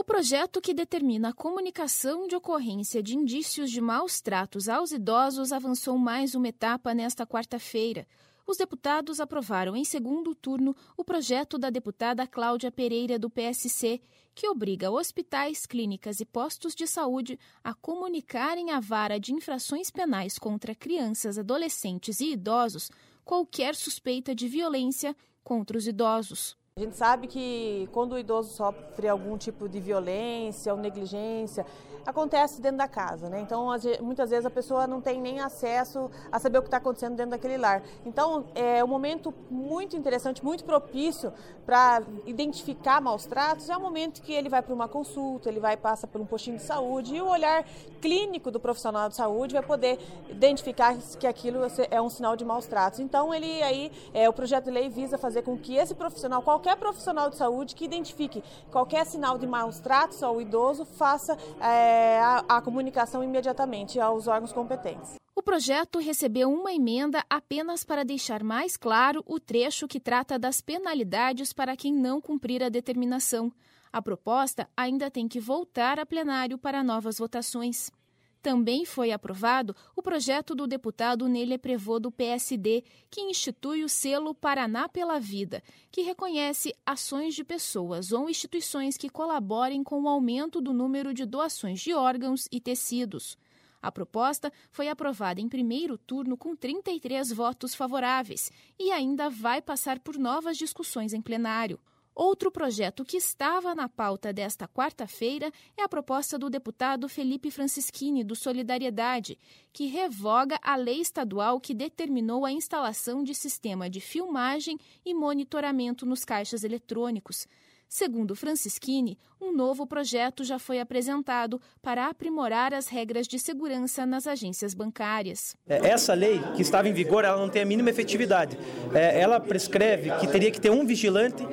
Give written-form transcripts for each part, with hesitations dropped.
O projeto que determina a comunicação de ocorrência de indícios de maus tratos aos idosos avançou mais uma etapa nesta quarta-feira. Os deputados aprovaram em segundo turno o projeto da deputada Cláudia Pereira, do PSC, que obriga hospitais, clínicas e postos de saúde a comunicarem à vara de infrações penais contra crianças, adolescentes e idosos qualquer suspeita de violência contra os idosos. A gente sabe que quando o idoso sofre algum tipo de violência ou negligência, acontece dentro da casa, né? Então, muitas vezes a pessoa não tem nem acesso a saber o que está acontecendo dentro daquele lar. Então, é um momento muito interessante, muito propício para identificar maus tratos. É um momento que ele vai para uma consulta, ele passa por um postinho de saúde e o olhar clínico do profissional de saúde vai poder identificar que aquilo é um sinal de maus tratos. Então, o projeto de lei visa fazer com que esse profissional, qualquer profissional de saúde que identifique qualquer sinal de maus tratos ao idoso, faça a comunicação imediatamente aos órgãos competentes. O projeto recebeu uma emenda apenas para deixar mais claro o trecho que trata das penalidades para quem não cumprir a determinação. A proposta ainda tem que voltar a plenário para novas votações. Também foi aprovado o projeto do deputado Nélio Prevô, do PSD, que institui o selo Paraná pela Vida, que reconhece ações de pessoas ou instituições que colaborem com o aumento do número de doações de órgãos e tecidos. A proposta foi aprovada em primeiro turno com 33 votos favoráveis e ainda vai passar por novas discussões em plenário. Outro projeto que estava na pauta desta quarta-feira é a proposta do deputado Felipe Francischini, do Solidariedade, que revoga a lei estadual que determinou a instalação de sistema de filmagem e monitoramento nos caixas eletrônicos. Segundo Francischini, um novo projeto já foi apresentado para aprimorar as regras de segurança nas agências bancárias. Essa lei que estava em vigor, ela não tem a mínima efetividade. Ela prescreve que teria que ter um vigilante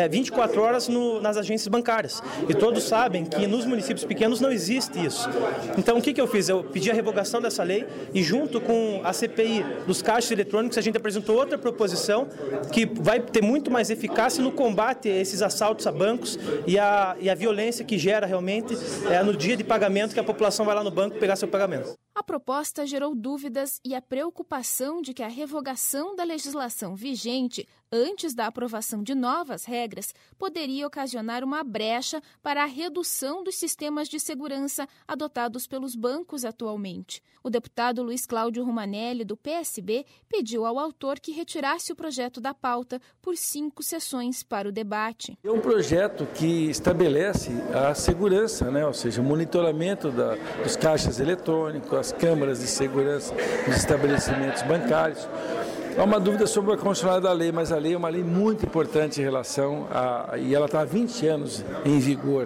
24 horas nas agências bancárias. E todos sabem que nos municípios pequenos não existe isso. Então, o que eu fiz? Eu pedi a revogação dessa lei e, junto com a CPI dos caixas eletrônicos, a gente apresentou outra proposição que vai ter muito mais eficácia no combate a esses assaltos a bancos e a violência que gera realmente no dia de pagamento, que a população vai lá no banco pegar seu pagamento. A proposta gerou dúvidas e a preocupação de que a revogação da legislação vigente antes da aprovação de novas regras poderia ocasionar uma brecha para a redução dos sistemas de segurança adotados pelos bancos atualmente. O deputado Luiz Cláudio Romanelli, do PSB, pediu ao autor que retirasse o projeto da pauta por 5 sessões para o debate. É um projeto que estabelece a segurança, ou seja, o monitoramento dos caixas eletrônicos, as câmaras de segurança dos estabelecimentos bancários. Há uma dúvida sobre a constitucionalidade da lei, mas a lei é uma lei muito importante em relação e ela está há 20 anos em vigor.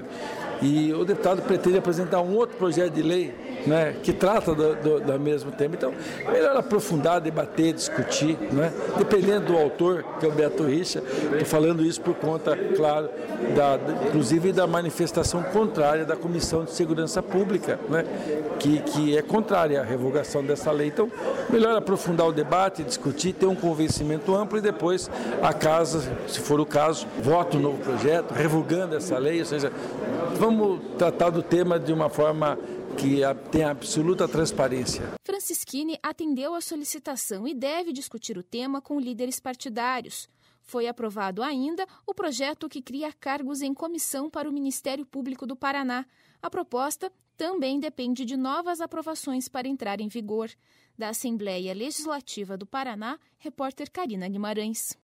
E o deputado pretende apresentar um outro projeto de lei que trata do mesmo tema. Então, é melhor aprofundar, debater, discutir, dependendo do autor, que é o Beto Richa. Estou falando isso por conta, claro, inclusive da manifestação contrária da Comissão de Segurança Pública, que é contrária à revogação dessa lei. Então, melhor aprofundar o debate, discutir, ter um convencimento amplo e depois a casa, se for o caso, vota um novo projeto, revogando essa lei, ou seja, vamos tratar do tema de uma forma que tem absoluta transparência. Francischini atendeu a solicitação e deve discutir o tema com líderes partidários. Foi aprovado ainda o projeto que cria cargos em comissão para o Ministério Público do Paraná. A proposta também depende de novas aprovações para entrar em vigor. Da Assembleia Legislativa do Paraná, repórter Karina Guimarães.